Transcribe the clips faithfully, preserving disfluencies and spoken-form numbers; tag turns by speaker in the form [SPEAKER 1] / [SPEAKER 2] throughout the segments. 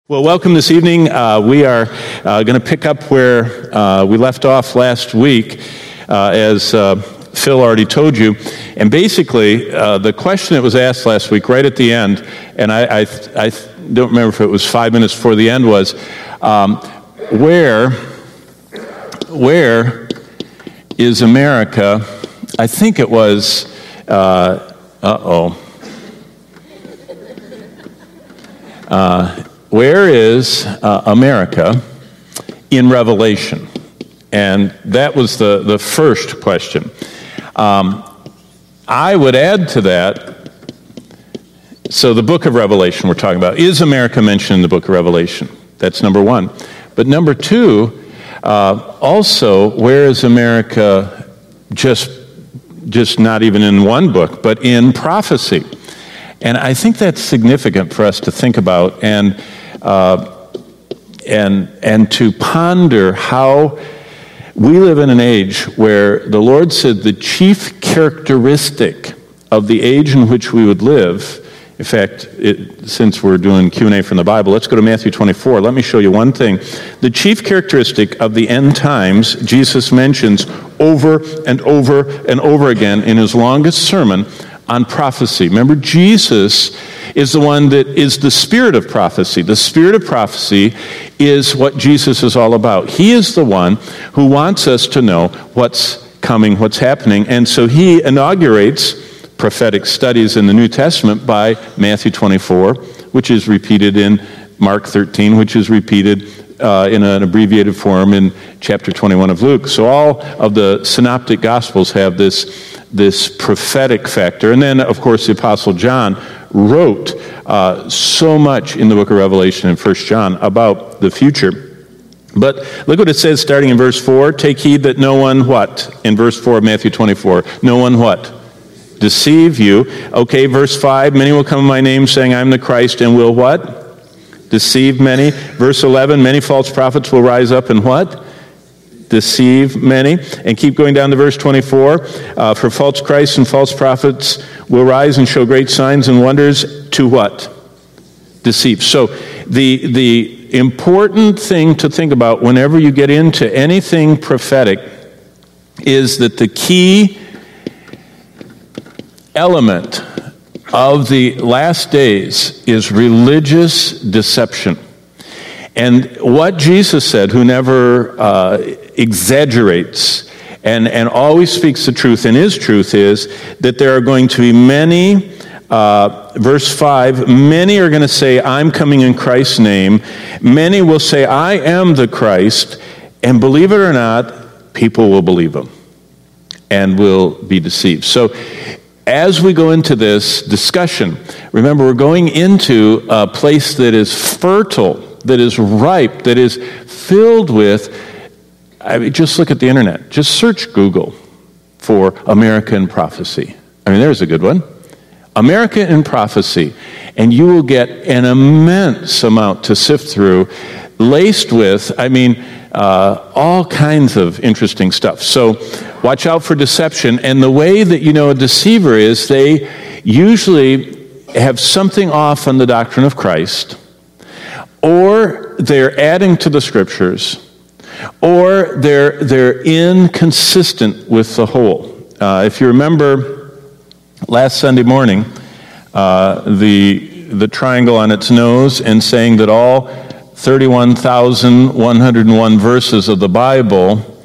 [SPEAKER 1] Well, welcome this evening. Uh, we are uh, going to pick up where uh, we left off last week, uh, as uh, Phil already told you. And basically, uh, the question that was asked last week, right at the end, and I, I, I don't remember if it was five minutes before the end, was um, where, where is America? I think it was, uh, uh-oh. Uh, Where is uh, America in Revelation? And that was the, the first question. Um, I would add to that, so the book of Revelation we're talking about, is America mentioned in the book of Revelation? That's number one. But number two, uh, also, where is America just, just not even in one book, but in prophecy? And I think that's significant for us to think about and uh, and and to ponder how we live in an age where the Lord said the chief characteristic of the age in which we would live. In fact, it, since we're doing Q and A from the Bible, let's go to Matthew twenty-four. Let me show you one thing. The chief characteristic of the end times, Jesus mentions over and over and over again in his longest sermon on prophecy. Remember, Jesus is the one that is the spirit of prophecy. The spirit of prophecy is what Jesus is all about. He is the one who wants us to know what's coming, what's happening. And so he inaugurates prophetic studies in the New Testament by Matthew twenty-four, which is repeated in Mark thirteen, which is repeated uh, in an abbreviated form in chapter twenty-one of Luke. So all of the synoptic gospels have this this prophetic factor. And then, of course, the Apostle John wrote uh, so much in the book of Revelation and First John about the future. But look what it says starting in verse four. Take heed that no one what? In verse four of Matthew twenty-four. No one what? Deceive you. Okay, verse five. Many will come in my name saying I'm the Christ and will what? Deceive many. Verse eleven. Many false prophets will rise up and what? Deceive many. And keep going down to verse twenty-four. Uh, for false Christs and false prophets will rise and show great signs and wonders to what? Deceive. So the the important thing to think about whenever you get into anything prophetic is that the key element of the last days is religious deception. And what Jesus said, who never uh, exaggerates and, and always speaks the truth and is truth, is that there are going to be many, uh, verse five, many are going to say, I'm coming in Christ's name. Many will say, I am the Christ. And believe it or not, people will believe him and will be deceived. So as we go into this discussion, remember we're going into a place that is fertile, that is ripe, that is filled with, I mean, just look at the internet. Just search Google for America in Prophecy. I mean, there's a good one. America in Prophecy. And you will get an immense amount to sift through, laced with, I mean, uh, all kinds of interesting stuff. So watch out for deception. And the way that you know a deceiver is they usually have something off on the doctrine of Christ, or they're adding to the scriptures, or they're they're inconsistent with the whole. Uh, if you remember last Sunday morning, uh, the the triangle on its nose and saying that all thirty-one thousand one hundred one verses of the Bible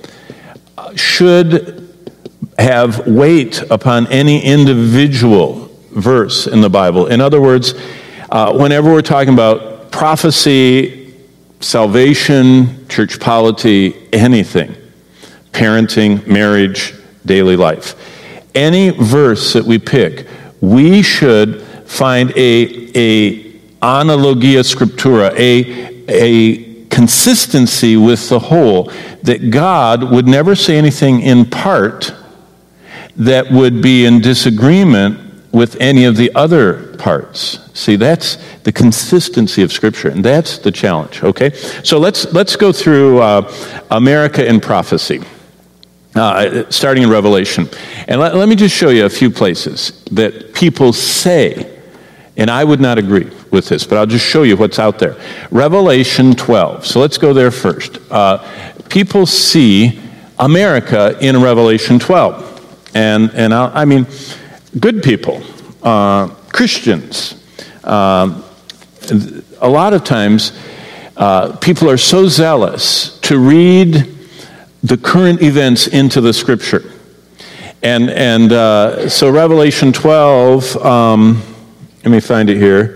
[SPEAKER 1] should have weight upon any individual verse in the Bible. In other words, uh, whenever we're talking about prophecy, salvation, church polity, anything, parenting, marriage, daily life, any verse that we pick, we should find a, a analogia scriptura, a, a consistency with the whole, that God would never say anything in part that would be in disagreement with any of the other parts. See, that's the consistency of Scripture, and that's the challenge, okay? So let's let's go through uh, America in Prophecy, uh, starting in Revelation. And let, let me just show you a few places that people say, and I would not agree. with this, but I'll just show you what's out there. Revelation twelve. So let's go there first. Uh, people see America in Revelation twelve. And, and I, I mean, good people, uh, Christians. Um, a lot of times, uh, people are so zealous to read the current events into the Scripture. And, and uh, so Revelation twelve, um, let me find it here.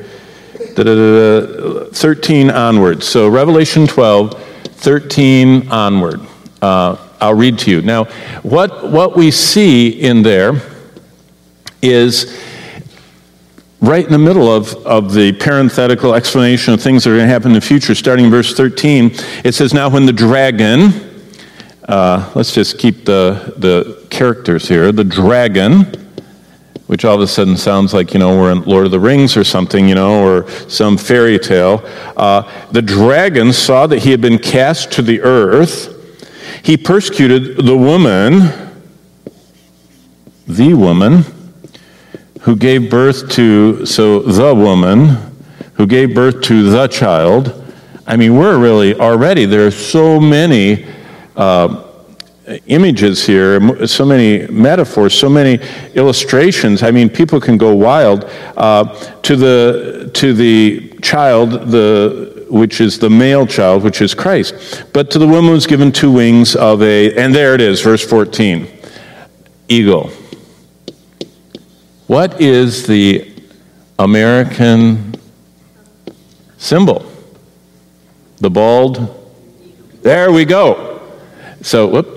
[SPEAKER 1] thirteen onward. So Revelation twelve, thirteen onward. Uh, I'll read to you. Now, what what we see in there is right in the middle of, of the parenthetical explanation of things that are going to happen in the future, starting in verse thirteen. It says, now when the dragon, uh, let's just keep the, the characters here, the dragon, which all of a sudden sounds like, you know, we're in Lord of the Rings or something, you know, or some fairy tale. Uh, the dragon saw that he had been cast to the earth. He persecuted the woman, the woman, who gave birth to, so the woman, who gave birth to the child. I mean, we're really already, there are so many uh, images here, so many metaphors, so many illustrations. I mean, people can go wild. Uh, to the to the child, the which is the male child, which is Christ. But to the woman was given two wings of a, and there it is, verse fourteen, eagle. What is the American symbol? The bald? There we go. So, whoop.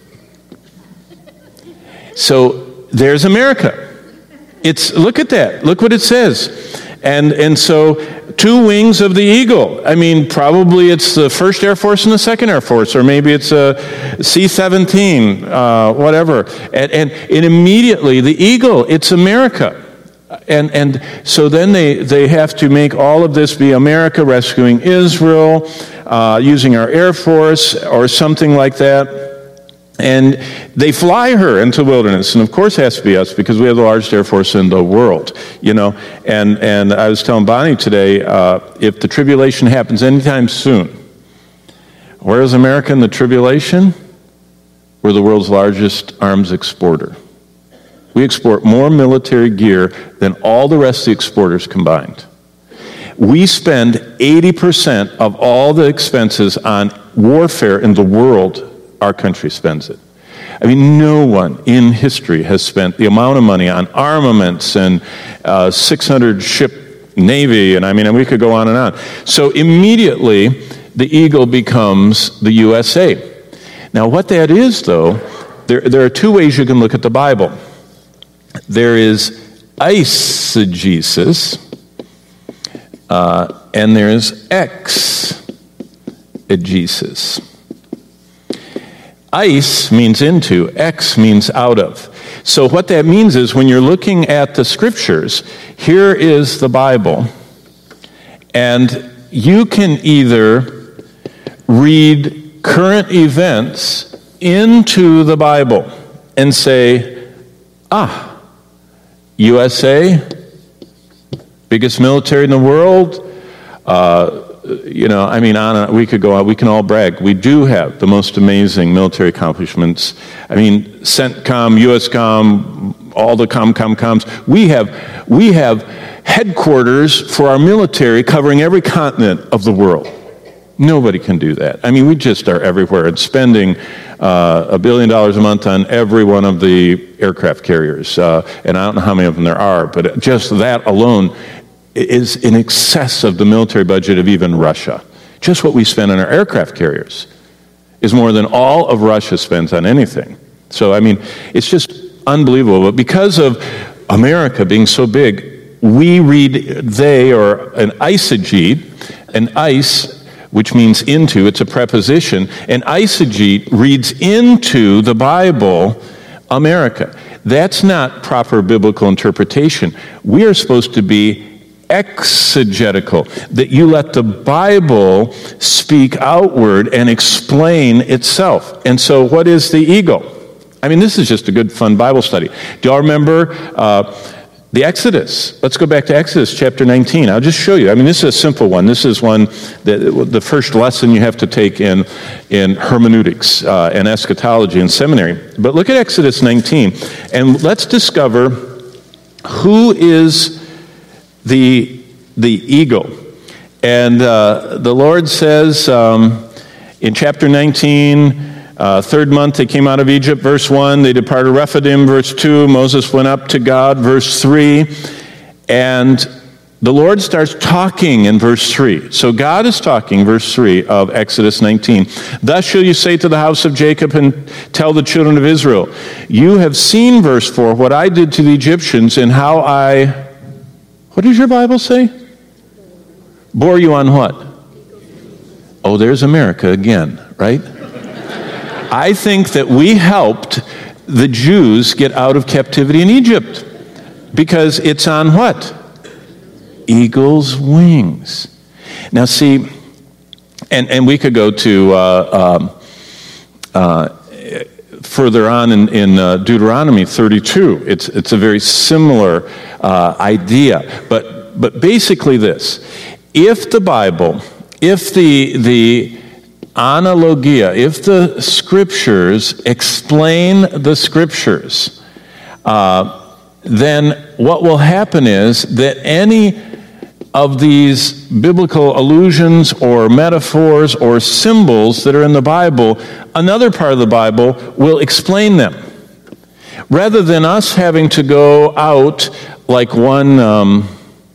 [SPEAKER 1] So there's America. It's, look at that. Look what it says. And and so two wings of the eagle. I mean, probably it's the first Air Force and the second Air Force, or maybe it's a C seventeen, uh, whatever. And, and and immediately the eagle, it's America. And and so then they, they have to make all of this be America rescuing Israel, uh, using our Air Force or something like that. And they fly her into the wilderness, and of course it has to be us because we have the largest Air Force in the world, you know. And and I was telling Bonnie today, uh, if the tribulation happens anytime soon, where is America in the tribulation? We're the world's largest arms exporter. We export more military gear than all the rest of the exporters combined. We spend eighty percent of all the expenses on warfare in the world. Our country spends it. I mean, no one in history has spent the amount of money on armaments and uh, six hundred ship navy, and I mean, we could go on and on. So immediately, the eagle becomes the U S A. Now, what that is, though, there, there are two ways you can look at the Bible. There is eisegesis, uh, and there's exegesis. Eis means into, ex means out of. So what that means is when you're looking at the scriptures, here is the Bible, and you can either read current events into the Bible and say, ah, U S A, biggest military in the world, uh, you know, I mean, on and we could go on. We can all brag. We do have the most amazing military accomplishments. I mean, CENTCOM, USCOM, all the com, com, coms. We have, we have headquarters for our military covering every continent of the world. Nobody can do that. I mean, we just are everywhere and spending uh, a billion dollars a month on every one of the aircraft carriers. Uh, and I don't know how many of them there are, but just that alone is in excess of the military budget of even Russia. Just what we spend on our aircraft carriers is more than all of Russia spends on anything. So, I mean, it's just unbelievable. But because of America being so big, we read they, or an eisegete, an eis, which means into, it's a preposition, an eisegete reads into the Bible America. That's not proper biblical interpretation. We are supposed to be exegetical, that you let the Bible speak outward and explain itself. And so what is the eagle? I mean, this is just a good, fun Bible study. Do y'all remember uh, The Exodus. Let's go back to Exodus chapter nineteen. I'll just show you. I mean, this is a simple one. This is one that the first lesson you have to take in, in hermeneutics uh, and eschatology in seminary. But look at Exodus nineteen, and let's discover who is the, the eagle. And uh, the Lord says um, in chapter nineteen, Uh, third month they came out of Egypt, verse one. They departed Rephidim, verse two. Moses went up to God, verse three. And the Lord starts talking in verse three. So God is talking, verse three of Exodus nineteen. Thus shall you say to the house of Jacob and tell the children of Israel, you have seen, verse four, what I did to the Egyptians and how I, what does your Bible say? Bore you on what? Oh, there's America again, right? I think that we helped the Jews get out of captivity in Egypt because it's on what? Eagle's wings. Now see, and, and we could go to uh, um, uh, further on in, in uh, Deuteronomy thirty-two. It's, it's a very similar uh, idea. But, but basically this, if the Bible, if the the analogia, if the scriptures explain the scriptures, uh, then what will happen is that any of these biblical allusions or metaphors or symbols that are in the Bible, another part of the Bible will explain them. Rather than us having to go out like one um,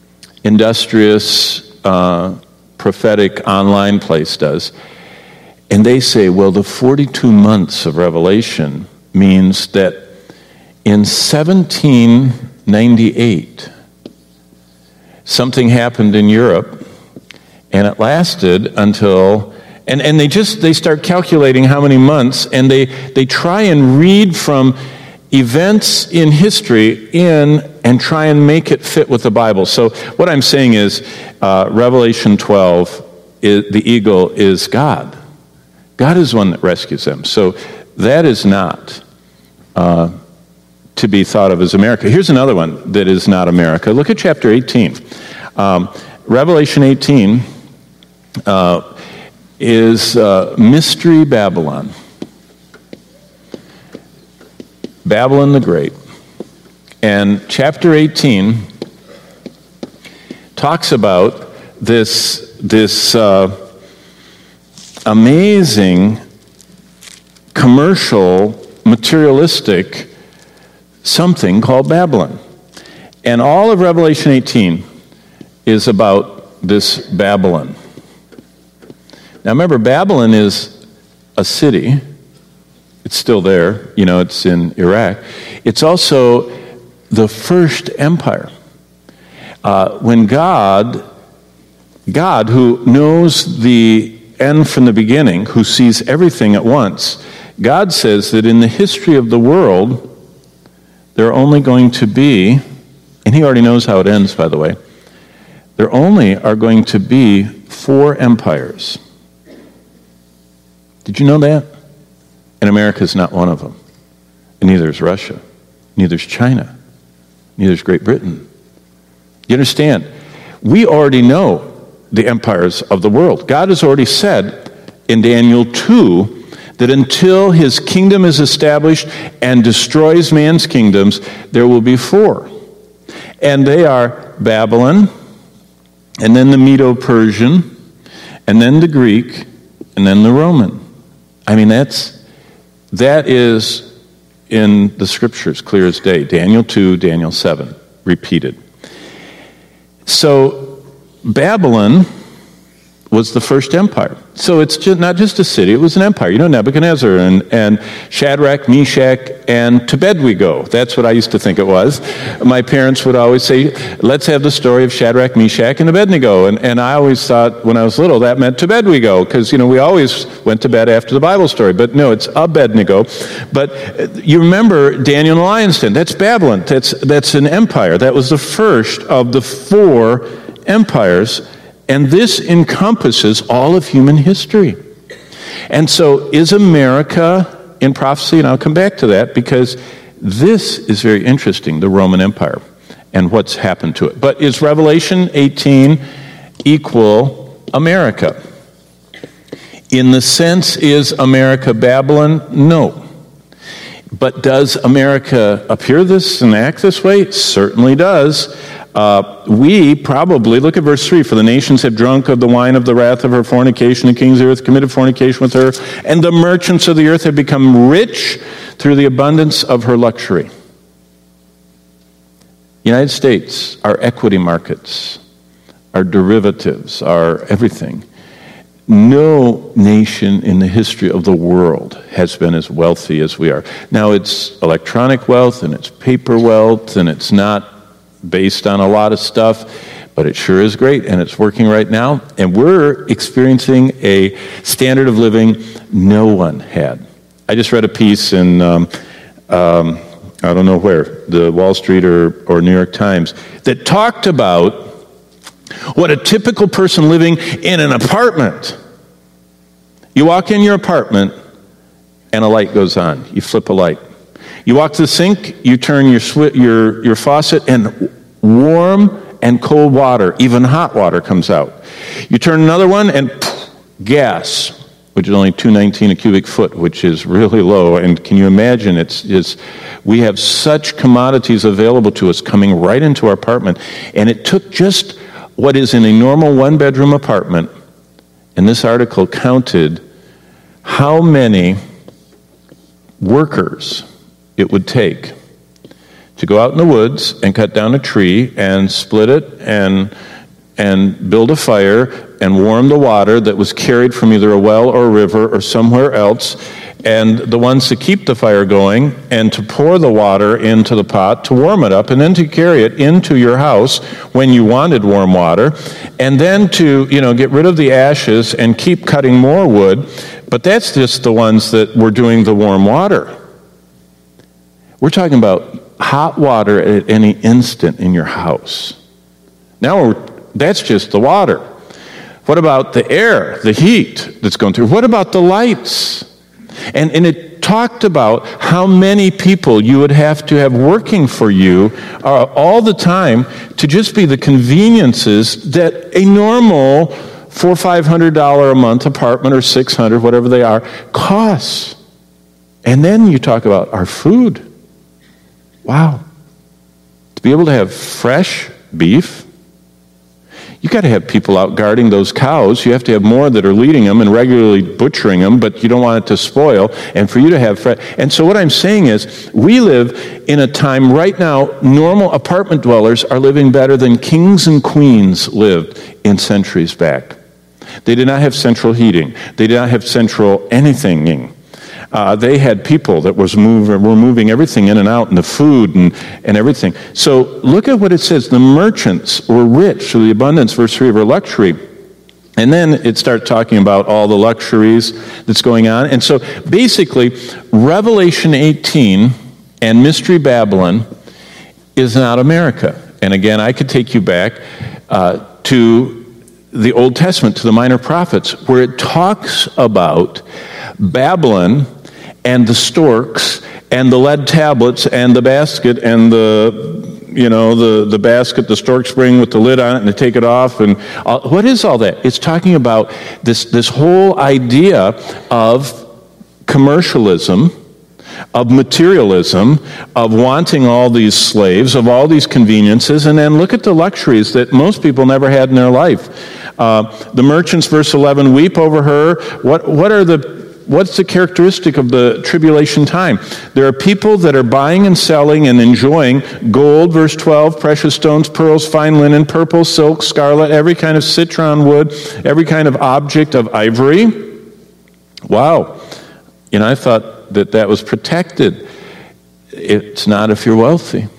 [SPEAKER 1] industrious uh, prophetic online place does, and they say, well, the forty-two months of Revelation means that in seventeen ninety-eight, something happened in Europe, and it lasted until, and, and they just, they start calculating how many months, and they, they try and read from events in history in and try and make it fit with the Bible. So what I'm saying is, uh, Revelation twelve, is, the eagle is God. God is one that rescues them. So that is not uh, to be thought of as America. Here's another one that is not America. Look at chapter eighteen. Um, Revelation eighteen uh, is uh, Mystery Babylon. Babylon the Great. And chapter eighteen talks about this, this uh, amazing, commercial, materialistic something called Babylon. And all of Revelation eighteen is about this Babylon. Now remember, Babylon is a city. It's still there. You know, it's in Iraq. It's also the first empire. Uh, when God, God who knows the end from the beginning, who sees everything at once, God says that in the history of the world, there are only going to be, and he already knows how it ends, by the way, there only are going to be four empires. Did you know that? And America is not one of them. And neither is Russia. Neither is China. Neither is Great Britain. You understand? We already know the empires of the world. God has already said in Daniel two that until his kingdom is established and destroys man's kingdoms, there will be four. And they are Babylon, and then the Medo-Persian, and then the Greek, and then the Roman. I mean, that's that is in the scriptures, clear as day. Daniel two, Daniel seven, repeated. So Babylon was the first empire. So it's just, not just a city, it was an empire. You know, Nebuchadnezzar and, and Shadrach, Meshach, and to bed we go. That's what I used to think it was. My parents would always say, let's have the story of Shadrach, Meshach, and Abednego. And, and I always thought when I was little that meant to bed we go, because, you know, we always went to bed after the Bible story. But no, it's Abednego. But you remember Daniel in the lion's den. That's Babylon. That's, that's an empire. That was the first of the four empires. And this encompasses all of human history. And so is America in prophecy? And I'll come back to that because this is very interesting, the Roman Empire. and what's happened to it. But is Revelation eighteen equal America? In the sense, is America Babylon? No. But does America appear this and act this way? It certainly does. Uh, we probably, look at verse three, for the nations have drunk of the wine of the wrath of her fornication, the kings of the earth committed fornication with her, and the merchants of the earth have become rich through the abundance of her luxury. United States, our equity markets, our derivatives, our everything. No nation in the history of the world has been as wealthy as we are. Now, it's electronic wealth, and it's paper wealth, and it's not based on a lot of stuff, but it sure is great, and it's working right now. And we're experiencing a standard of living no one had. I just read a piece in, um, um, I don't know where, the Wall Street or, or New York Times, that talked about what a typical person living in an apartment. You walk in your apartment and a light goes on. You flip a light. You walk to the sink, you turn your sw- your your faucet, and warm and cold water, even hot water, comes out. You turn another one and pff, gas, which is only two nineteen a cubic foot, which is really low. And can you imagine? It's it's we have such commodities available to us coming right into our apartment, and it took just what is in a normal one-bedroom apartment, and this article counted how many workers it would take to go out in the woods and cut down a tree and split it and and build a fire and warm the water that was carried from either a well or a river or somewhere else, and the ones to keep the fire going, and to pour the water into the pot to warm it up, and then to carry it into your house when you wanted warm water, and then to, you know, get rid of the ashes and keep cutting more wood. But that's just the ones that were doing the warm water. We're talking about hot water at any instant in your house. Now we're, that's just the water. What about the air, the heat that's going through? What about the lights? And, and it talked about how many people you would have to have working for you uh, all the time to just be the conveniences that a normal four or five hundred dollar a month apartment, or six hundred, whatever they are, costs. And then you talk about our food. Wow. To be able to have fresh beef, you got to have people out guarding those cows. You have to have more that are leading them and regularly butchering them, but you don't want it to spoil. And for you to have fresh. And so what I'm saying is, we live in a time right now, normal apartment dwellers are living better than kings and queens lived in centuries back. They did not have central heating. They did not have central anything. Uh, they had people that was move, were moving everything in and out, and the food and, and everything. So look at what it says. The merchants were rich through the abundance, verse three, of her luxury. And then it starts talking about all the luxuries that's going on. And so basically, Revelation eighteen and Mystery Babylon is not America. And again, I could take you back uh, to the Old Testament, to the Minor Prophets, where it talks about Babylon and the storks and the lead tablets and the basket and the, you know, the, the basket the storks bring with the lid on it, and they take it off. And all, what is all that? It's talking about this, this whole idea of commercialism, of materialism, of wanting all these slaves, of all these conveniences, and then look at the luxuries that most people never had in their life. Uh, the merchants, verse eleven, weep over her. What, what are the What's the characteristic of the tribulation time? There are people that are buying and selling and enjoying gold, verse twelve, precious stones, pearls, fine linen, purple, silk, scarlet, every kind of citron wood, every kind of object of ivory. Wow. You know, I thought that that was protected. It's not if you're wealthy.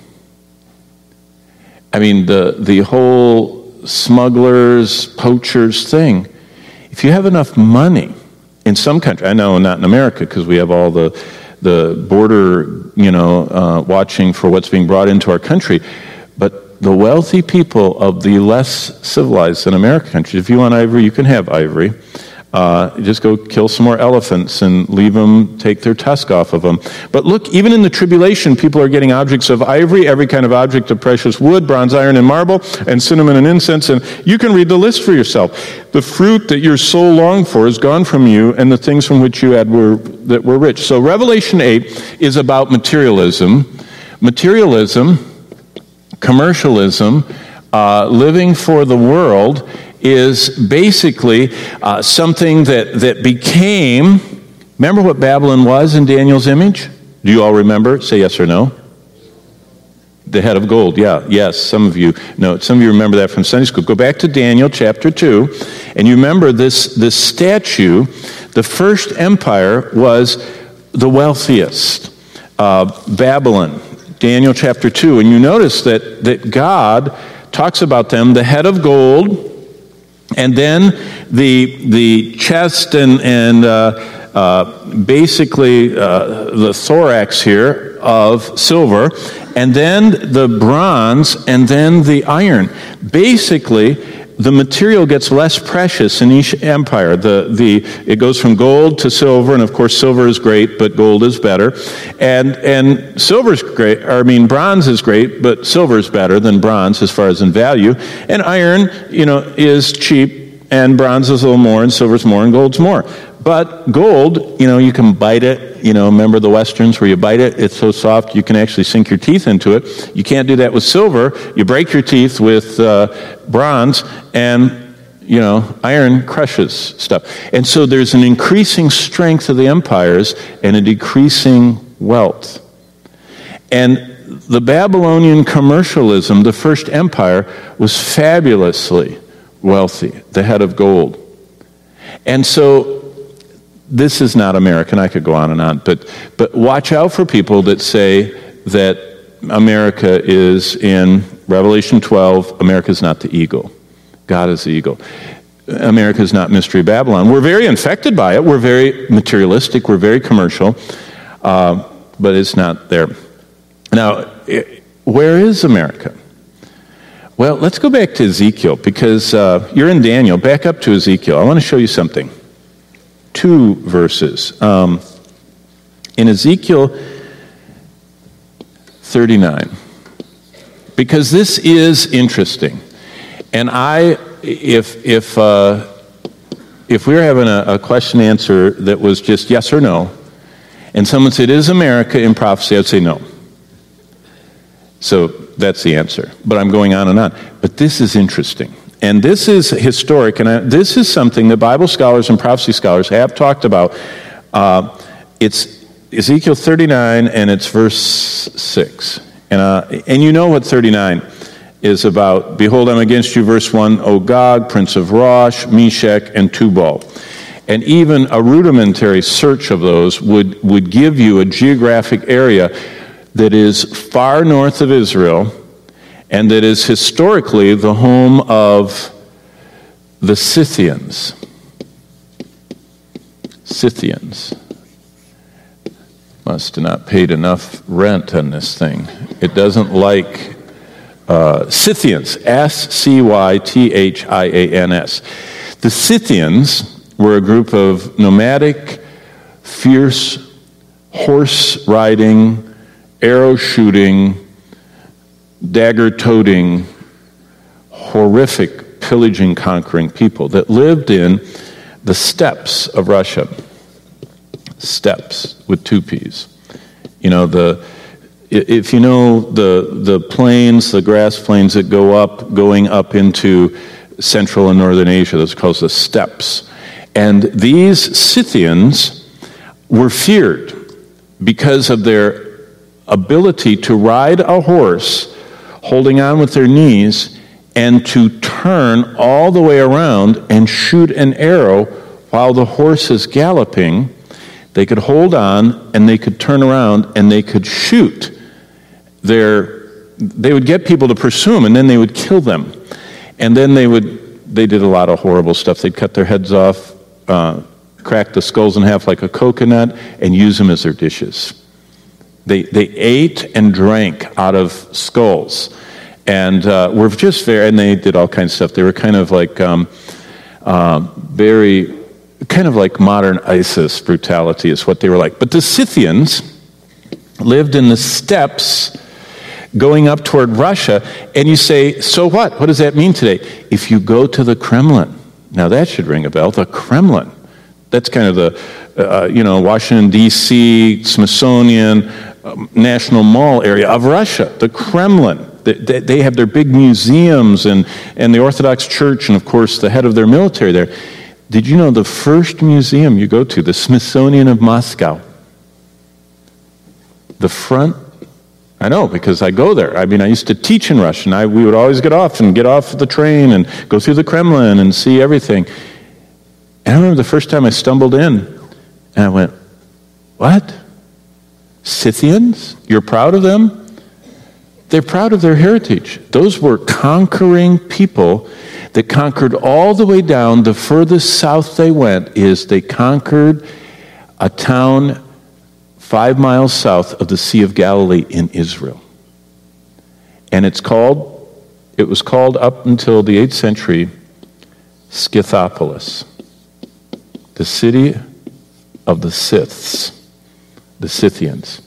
[SPEAKER 1] I mean, the, the whole smugglers, poachers thing. If you have enough money, in some countries, I know not in America because we have all the the border, you know, uh, watching for what's being brought into our country. But the wealthy people of the less civilized than American countries, if you want ivory, you can have ivory. Uh, just go kill some more elephants and leave them, take their tusk off of them. But look, even in the tribulation, people are getting objects of ivory, every kind of object of precious wood, bronze, iron, and marble, and cinnamon and incense. And you can read the list for yourself. The fruit that your soul longed for is gone from you, and the things from which you had were that were rich. So Revelation eight is about materialism. Materialism, commercialism, uh, living for the world is basically uh, something that, that became, remember what Babylon was in Daniel's image? Do you all remember? Say yes or no. The head of gold, yeah, yes, some of you know. Some of you remember that from Sunday school. Go back to Daniel chapter two, and you remember this, this statue. The first empire was the wealthiest, uh, Babylon, Daniel chapter two. And you notice that, that God talks about them, the head of gold, and then the the chest and and uh, uh, basically uh, the thorax here of silver, and then the bronze, and then the iron. Basically, the material gets less precious in each empire. The the it goes from gold to silver, and of course silver is great, but gold is better. And and silver's great. Or I mean, bronze is great, but silver is better than bronze as far as in value. And iron, you know, is cheap, and bronze is a little more, and silver's more, and gold's more. But gold, you know, you can bite it. You know, remember the Westerns where you bite it? It's so soft you can actually sink your teeth into it. You can't do that with silver. You break your teeth with uh, bronze, and, you know, iron crushes stuff. And so there's an increasing strength of the empires and a decreasing wealth. And the Babylonian commercialism, the first empire, was fabulously wealthy, the head of gold. And so this is not American. I could go on and on, but but watch out for people that say that America is in Revelation twelve. America is not the eagle. God is the eagle. America is not Mystery Babylon. We're very infected by it. We're very materialistic. We're very commercial, uh, but it's not there. Now, it, where is America? Well, let's go back to Ezekiel, because uh, you're in Daniel. Back up to Ezekiel. I want to show you something. Two verses. Um, in Ezekiel thirty-nine. Because this is interesting. And I, if if uh, if we were having a, a question answer that was just yes or no, and someone said, is America in prophecy? I'd say no. So that's the answer. But I'm going on and on. But this is interesting. And this is historic, and I, this is something that Bible scholars and prophecy scholars have talked about. Uh, it's Ezekiel thirty-nine, and it's verse six. And, uh, and you know what thirty-nine is about. Behold, I'm against you, verse one, O Gog, prince of Rosh, Meshech, and Tubal. And even a rudimentary search of those would, would give you a geographic area that is far north of Israel, and that is historically the home of the Scythians. Scythians. Must have not paid enough rent on this thing. It doesn't like uh, Scythians. S C Y T H I A N S. The Scythians were a group of nomadic, fierce, horse-riding, arrow-shooting, dagger-toting, horrific, pillaging, conquering people that lived in the steppes of Russia. Steppes with two P's. You know, the if you know the the plains, the grass plains that go up, going up into Central and Northern Asia, those are called the steppes. And these Scythians were feared because of their ability to ride a horse holding on with their knees, and to turn all the way around and shoot an arrow while the horse is galloping. They could hold on, and they could turn around, and they could shoot. Their, they would get people to pursue them, and then they would kill them. And then they would, they did a lot of horrible stuff. They'd cut their heads off, uh, crack the skulls in half like a coconut, and use them as their dishes. They they ate and drank out of skulls, and uh, were just very. And they did all kinds of stuff. They were kind of like um, uh, very kind of like modern ISIS brutality is what they were like. But the Scythians lived in the steppes going up toward Russia, and you say, so what? What does that mean today? If you go to the Kremlin, now that should ring a bell, the Kremlin. That's kind of the, uh, you know, Washington, D C, Smithsonian, um, National Mall area of Russia, the Kremlin. They, they have their big museums and, and the Orthodox Church and, of course, the head of their military there. Did you know the first museum you go to, the Smithsonian of Moscow, the front, I know because I go there. I mean, I used to teach in Russian. I, we would always get off and get off the train and go through the Kremlin and see everything. And I remember the first time I stumbled in, and I went, what? Scythians? You're proud of them? They're proud of their heritage. Those were conquering people that conquered all the way down. The furthest south they went is they conquered a town five miles south of the Sea of Galilee in Israel. And it's called, it was called up until the eighth century, Scythopolis, the city of the Scyths, the Scythians.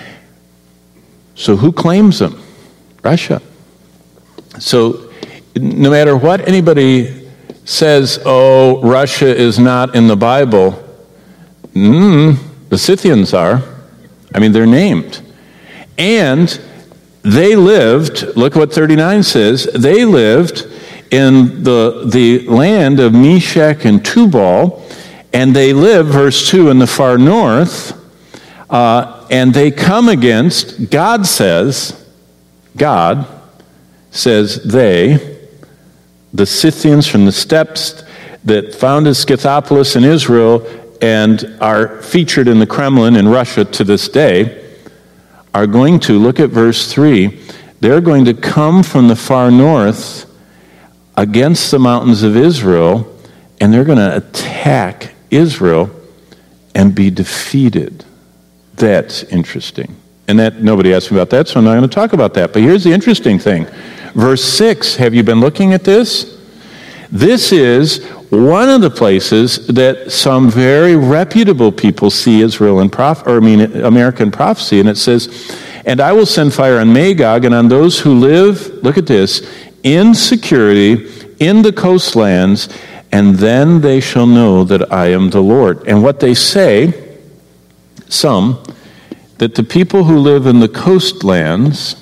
[SPEAKER 1] So who claims them? Russia. So no matter what anybody says, oh, Russia is not in the Bible, mm, the Scythians are. I mean, they're named. And they lived, look what thirty-nine says, they lived in the, the land of Meshech and Tubal, and they live, verse two, in the far north, uh, and they come against, God says, God says they, the Scythians from the steppes that founded Scythopolis in Israel and are featured in the Kremlin in Russia to this day, are going to, look at verse three, they're going to come from the far north against the mountains of Israel, and they're going to attack Israel and be defeated. That's interesting. And that nobody asked me about that, so I'm not going to talk about that. But here's the interesting thing. Verse six, have you been looking at this? This is one of the places that some very reputable people see Israel in proph- or I mean American prophecy, and it says, "And I will send fire on Magog and on those who live," look at this, "in security in the coastlands, and then they shall know that I am the Lord." And what they say, some, that the people who live in the coastlands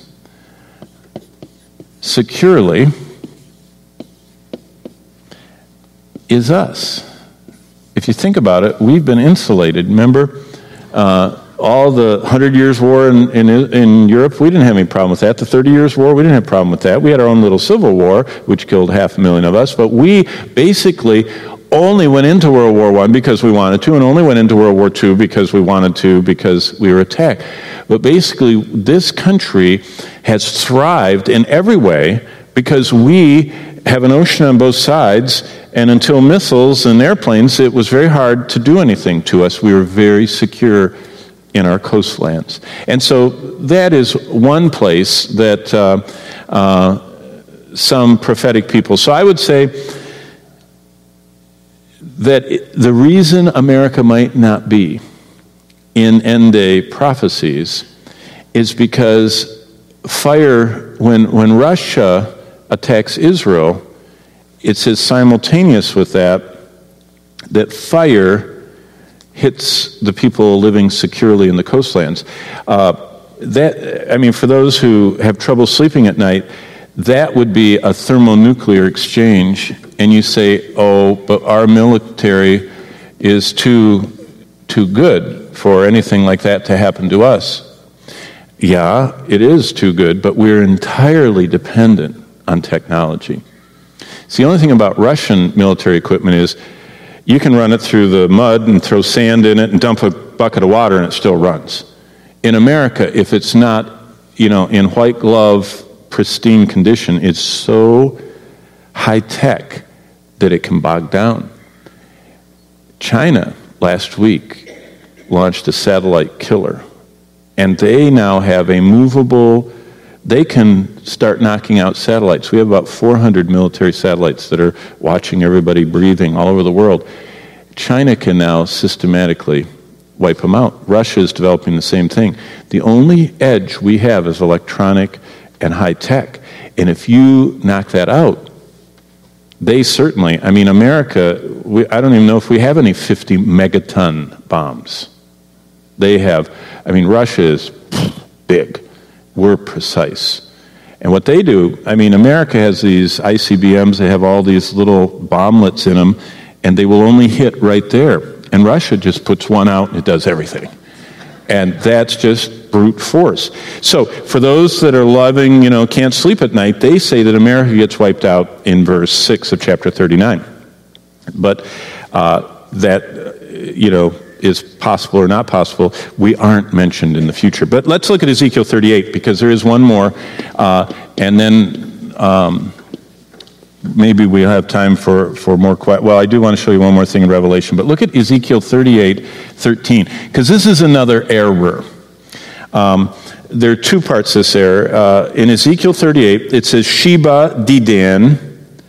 [SPEAKER 1] securely is us. If you think about it, we've been insulated. Remember uh, all the Hundred Years' War in, in, in Europe? We didn't have any problem with that. The Thirty Years' War, we didn't have a problem with that. We had our own little civil war, which killed half a million of us, but we basically only went into World War One because we wanted to, and only went into World War Two because we wanted to, because we were attacked. But basically, this country has thrived in every way because we have an ocean on both sides, and until missiles and airplanes, it was very hard to do anything to us. We were very secure in our coastlands. And so that is one place that uh, uh, some prophetic people. So I would say that it, the reason America might not be in end-day prophecies is because fire, when, when Russia attacks Israel, it says simultaneous with that, that fire hits the people living securely in the coastlands. Uh, that, I mean, for those who have trouble sleeping at night, that would be a thermonuclear exchange, and you say, oh, but our military is too, too good for anything like that to happen to us. Yeah, it is too good, but we're entirely dependent on technology. See, the only thing about Russian military equipment is you can run it through the mud and throw sand in it and dump a bucket of water and it still runs. In America, if it's not, you know, in white glove, pristine condition, it's so high tech that it can bog down. China last week launched a satellite killer, and they now have a movable, they can start knocking out satellites. We have about four hundred military satellites that are watching everybody breathing all over the world. China can now systematically wipe them out. Russia is developing the same thing. The only edge we have is electronic and high tech. And if you knock that out, they certainly, I mean, America, we, I don't even know if we have any fifty megaton bombs. They have, I mean, Russia is big. We're precise. And what they do, I mean, America has these I C B Ms, they have all these little bomblets in them, and they will only hit right there. And Russia just puts one out and it does everything. And that's just brute force. So for those that are loving, you know, can't sleep at night, they say that America gets wiped out in verse six of chapter thirty-nine. But uh, that, you know, is possible or not possible, we aren't mentioned in the future. But let's look at Ezekiel thirty-eight, because there is one more, uh, and then um, maybe we'll have time for, for more questions. Well, I do want to show you one more thing in Revelation, but look at Ezekiel thirty-eight thirteen, because this is another error. Um, there are two parts to this error. Uh, in Ezekiel thirty-eight, it says Sheba Dedan.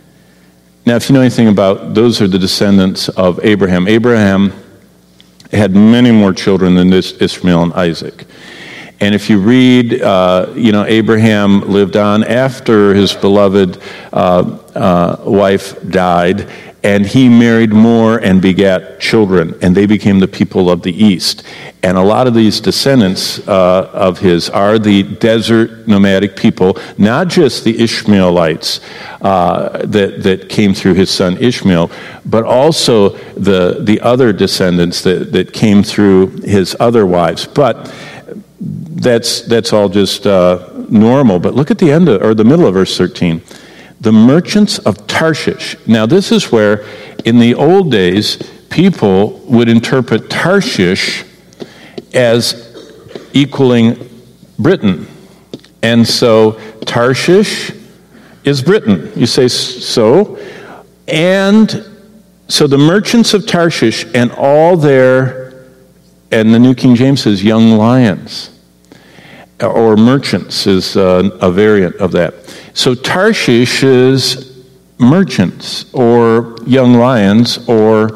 [SPEAKER 1] Now, if you know anything about, those are the descendants of Abraham. Abraham had many more children than this Ishmael and Isaac. And if you read, uh, you know, Abraham lived on after his beloved uh, uh, wife died, and he married more and begat children, and they became the people of the East. And a lot of these descendants uh, of his are the desert nomadic people, not just the Ishmaelites uh, that, that came through his son Ishmael, but also the, the other descendants that, that came through his other wives. But that's, that's all just uh, normal. But look at the end of, or the middle of verse thirteen. The merchants of Tarshish. Now this is where, in the old days, people would interpret Tarshish as equaling Britain. And so Tarshish is Britain. You say, so? And so the merchants of Tarshish and all their, and the New King James says young lions, or merchants is uh, a variant of that. So Tarshish is merchants or young lions or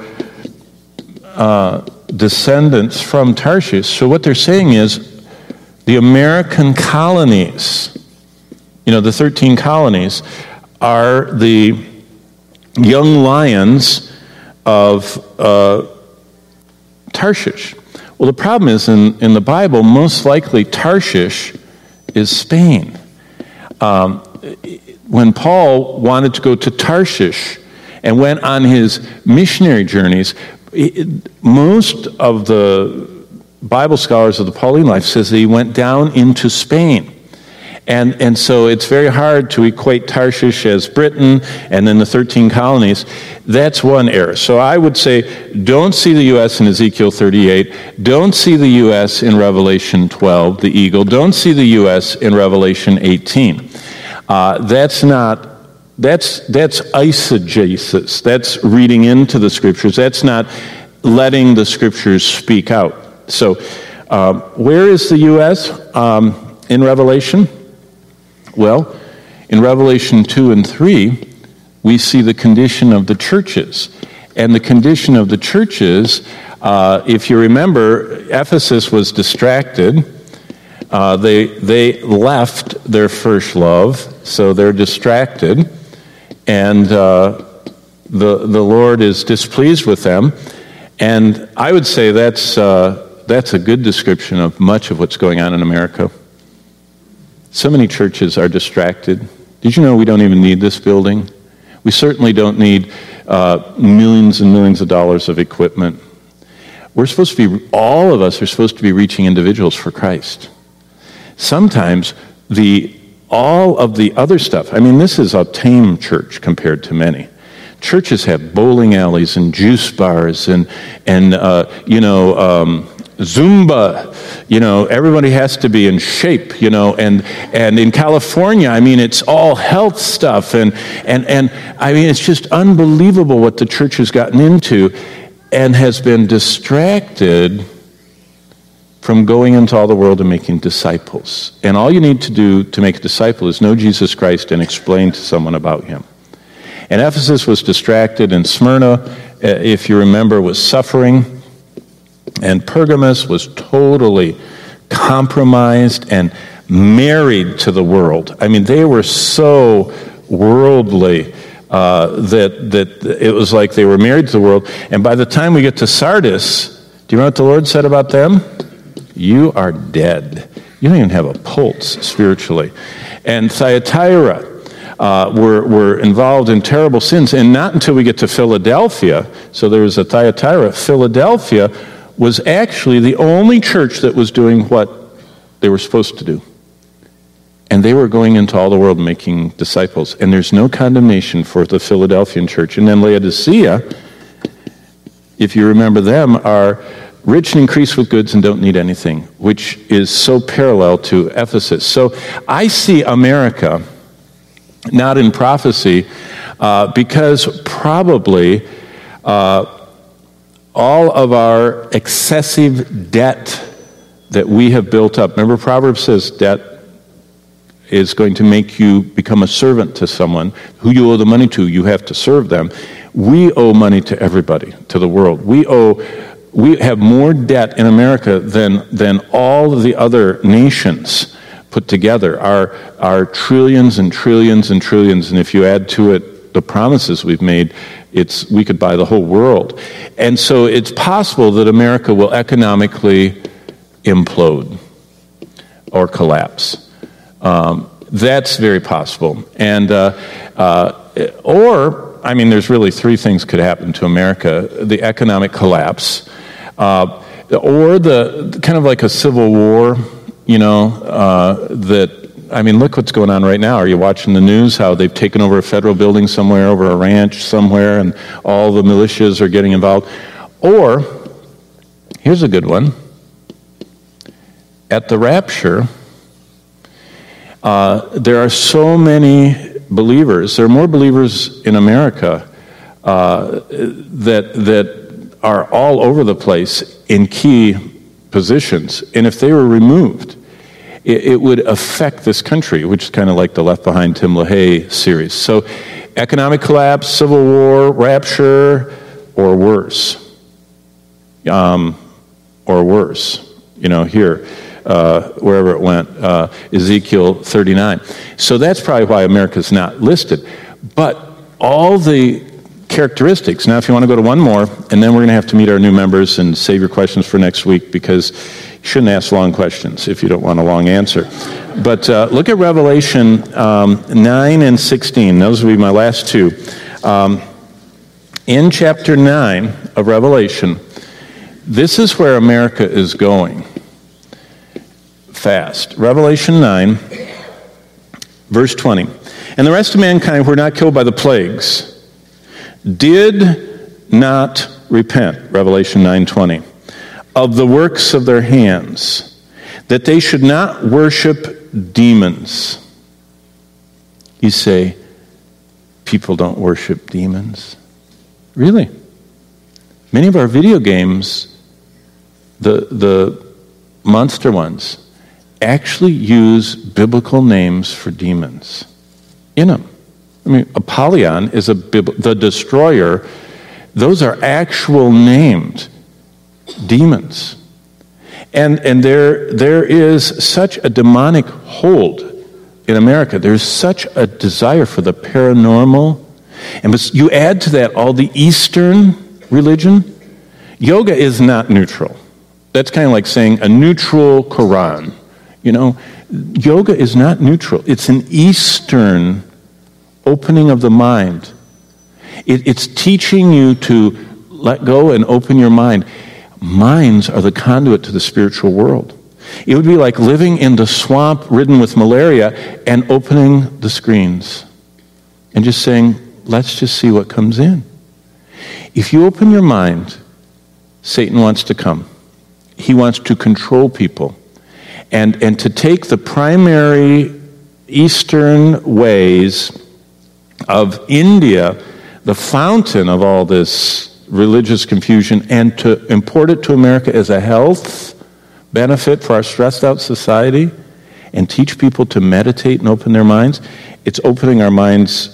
[SPEAKER 1] uh, descendants from Tarshish. So what they're saying is the American colonies, you know, the thirteen colonies, are the young lions of uh, Tarshish. Well, the problem is in, in the Bible, most likely Tarshish is Spain. Um, when Paul wanted to go to Tarshish and went on his missionary journeys, it, most of the Bible scholars of the Pauline life says that he went down into Spain. And and so it's very hard to equate Tarshish as Britain and then the thirteen colonies. That's one error. So I would say don't see the U S in Ezekiel thirty-eight. Don't see the U S in Revelation twelve, the eagle. Don't see the U S in Revelation eighteen. Uh, that's not, that's, that's eisegesis. That's reading into the Scriptures. That's not letting the Scriptures speak out. So um, where is the U S um, in Revelation? Well, in Revelation two and three, we see the condition of the churches. And the condition of the churches, uh, if you remember, Ephesus was distracted. Uh, they, they left their first love, so they're distracted. And uh, the, the Lord is displeased with them. And I would say that's, uh, that's a good description of much of what's going on in America. So many churches are distracted. Did you know we don't even need this building? We certainly don't need uh, millions and millions of dollars of equipment. We're supposed to be, all of us are supposed to be reaching individuals for Christ. Sometimes the all of the other stuff, I mean, this is a tame church compared to many. Churches have bowling alleys and juice bars and, and uh, you know, um, Zumba, you know, everybody has to be in shape, you know, and and in California, I mean, it's all health stuff, and and and I mean, it's just unbelievable what the church has gotten into and has been distracted from going into all the world and making disciples. And all you need to do to make a disciple is know Jesus Christ and explain to someone about him. And Ephesus was distracted, and Smyrna, if you remember, was suffering, and Pergamos was totally compromised and married to the world. I mean, they were so worldly uh, that that it was like they were married to the world. And by the time we get to Sardis, do you know what the Lord said about them? You are dead. You don't even have a pulse spiritually. And Thyatira uh, were, were involved in terrible sins. And not until we get to Philadelphia, so there was a Thyatira, Philadelphia was actually the only church that was doing what they were supposed to do. And they were going into all the world making disciples. And there's no condemnation for the Philadelphian church. And then Laodicea, if you remember them, are rich and increased with goods and don't need anything, which is so parallel to Ephesus. So I see America not in prophecy uh, because probably uh, all of our excessive debt that we have built up. Remember, Proverbs says debt is going to make you become a servant to someone. Who you owe the money to, you have to serve them. We owe money to everybody, to the world. We owe, we have more debt in America than than all of the other nations put together. Our our trillions and trillions and trillions, and if you add to it the promises we've made, it's we could buy the whole world. And so it's possible that America will economically implode or collapse. Um, that's very possible. And uh, uh, or, I mean, there's really three things could happen to America. The economic collapse, uh, or the kind of like a civil war, you know, uh, that, I mean, look what's going on right now. Are you watching the news, how they've taken over a federal building somewhere, over a ranch somewhere, and all the militias are getting involved? Or, here's a good one. At the rapture, uh, there are so many believers. There are more believers in America uh, that that are all over the place in key positions. And if they were removed, it, it would affect this country, which is kind of like the Left Behind Tim LaHaye series. So, economic collapse, civil war, rapture, or worse. Um, or worse, you know, here. Uh, wherever it went, uh, Ezekiel thirty-nine. So that's probably why America's not listed. But all the characteristics, now if you want to go to one more, and then we're going to have to meet our new members and save your questions for next week, because you shouldn't ask long questions if you don't want a long answer. But uh, look at Revelation um, nine and sixteen. Those will be my last two. Um, in chapter nine of Revelation, this is where America is going. Fast. Revelation nine, verse twenty. And the rest of mankind who were not killed by the plagues did not repent, Revelation nine twenty, of the works of their hands, that they should not worship demons. You say, people don't worship demons? Really? Many of our video games, the the monster ones, actually use biblical names for demons in them. I mean, Apollyon is a bib- the destroyer. Those are actual named demons. And and there there is such a demonic hold in America. There's such a desire for the paranormal. And you add to that all the Eastern religion. Yoga is not neutral. That's kind of like saying a neutral Quran. You know, yoga is not neutral. It's an Eastern opening of the mind. It, it's teaching you to let go and open your mind. Minds are the conduit to the spiritual world. It would be like living in the swamp ridden with malaria and opening the screens and just saying, let's just see what comes in. If you open your mind, Satan wants to come. He wants to control people. And and to take the primary Eastern ways of India, the fountain of all this religious confusion, and to import it to America as a health benefit for our stressed out society, and teach people to meditate and open their minds, it's opening our minds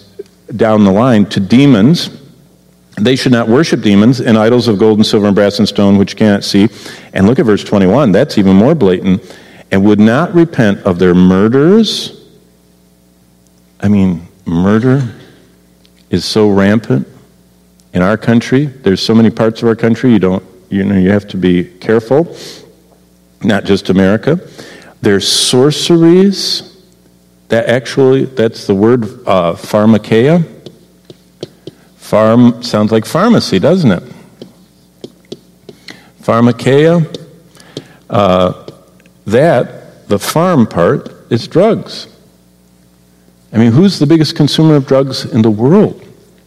[SPEAKER 1] down the line to demons. They should not worship demons and idols of gold and silver and brass and stone, which cannot see. And look at verse twenty-one. That's even more blatant. And would not repent of their murders. I mean, murder is so rampant in our country. There's so many parts of our country you don't, you know, you have to be careful. Not just America. There's sorceries. That actually, that's the word uh, pharmakeia. Farm sounds like pharmacy, doesn't it? Pharmakeia. Uh, that, the farm part, is drugs. I mean, who's the biggest consumer of drugs in the world?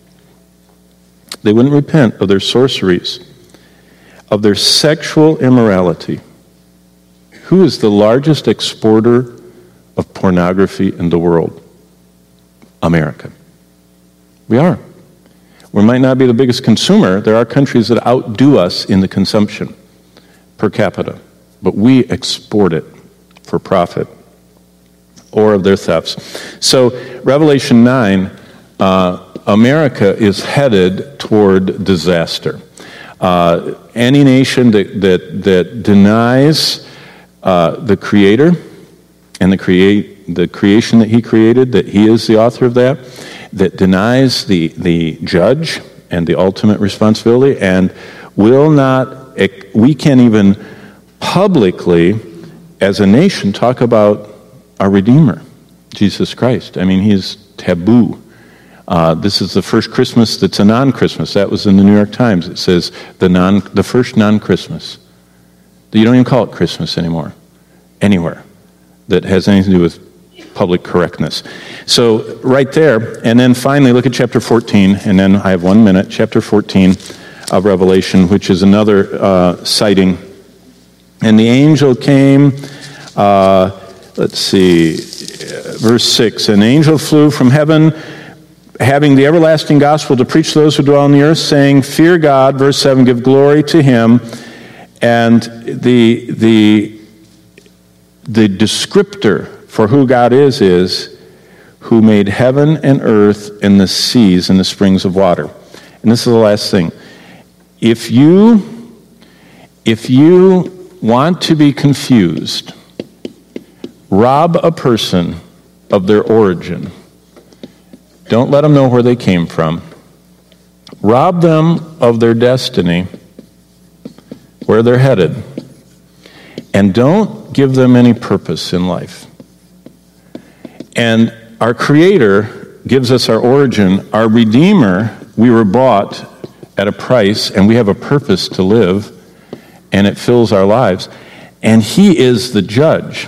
[SPEAKER 1] They wouldn't repent of their sorceries, of their sexual immorality. Who is the largest exporter of pornography in the world? America. We are. We might not be the biggest consumer. There are countries that outdo us in the consumption per capita, but we export it for profit or of their thefts. So Revelation nine, uh, America is headed toward disaster. Uh, any nation that, that, that denies uh, the Creator and the, create, the creation that He created, that He is the author of that, that denies the, the judge and the ultimate responsibility, and will not, we can't even publicly, as a nation, talk about our Redeemer, Jesus Christ. I mean, He's taboo. Uh, this is the first Christmas that's a non-Christmas. That was in the New York Times. It says the non, the first non-Christmas. You don't even call it Christmas anymore, anywhere, that has anything to do with public correctness. So right there, and then finally look at chapter fourteen, and then I have one minute, chapter fourteen of Revelation, which is another uh, sighting. And the angel came, uh, let's see, verse six, an angel flew from heaven, having the everlasting gospel to preach to those who dwell on the earth, saying, fear God, verse seven, give glory to Him. And the, the, the descriptor for who God is, is who made heaven and earth and the seas and the springs of water. And this is the last thing. If you, if you want to be confused, rob a person of their origin. Don't let them know where they came from. Rob them of their destiny, where they're headed. And don't give them any purpose in life. And our Creator gives us our origin. Our Redeemer, we were bought at a price, and we have a purpose to live, and it fills our lives. And He is the judge.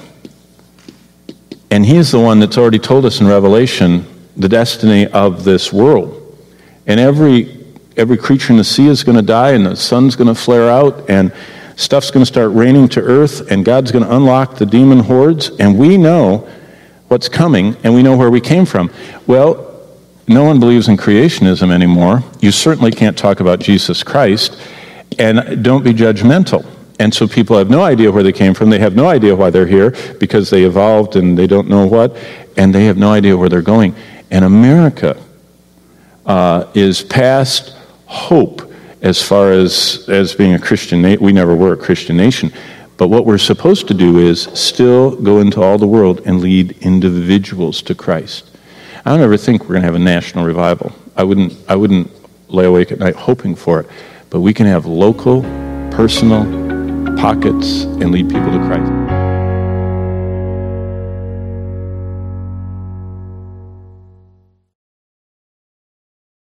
[SPEAKER 1] And He's the one that's already told us in Revelation the destiny of this world. And every every creature in the sea is going to die, and the sun's going to flare out, and stuff's going to start raining to earth, and God's going to unlock the demon hordes, and we know what's coming, and we know where we came from. Well, no one believes in creationism anymore. You certainly can't talk about Jesus Christ, and don't be judgmental. And so people have no idea where they came from. They have no idea why they're here, because they evolved and they don't know what, and they have no idea where they're going. And America uh, is past hope as far as, as being a Christian nation. We never were a Christian nation. But what we're supposed to do is still go into all the world and lead individuals to Christ. I don't ever think we're going to have a national revival. I wouldn't, I wouldn't lay awake at night hoping for it. But we can have local, personal pockets and lead people to Christ.